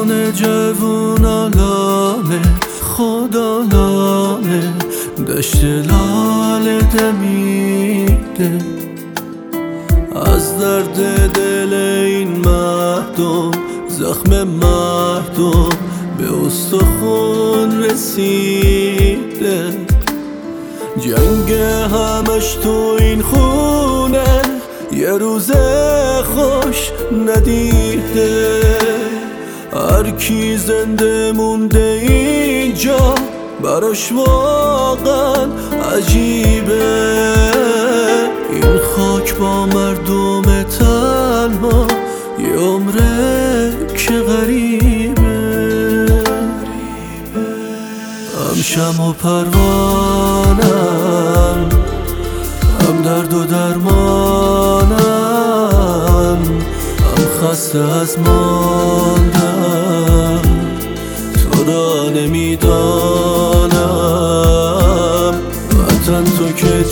جون جوونا لانه خدا لانه دشت لاله دمیده از درد دل این مردم زخم مردم به استخون رسیده جنگ همش تو این خونه یه روز خوش ندیده هر کی زنده مونده اینجا براش واقعا عجیبه این خاک با مردم تنها یه عمره که غریبه هم شمع و پروانم هم درد و درمانم هم خسته از ماندن تو را نمیدانم وطن تو که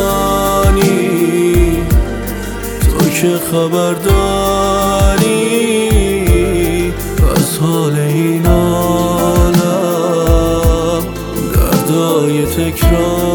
جانی تو که خبر داری از حال این عالم دردای تکرار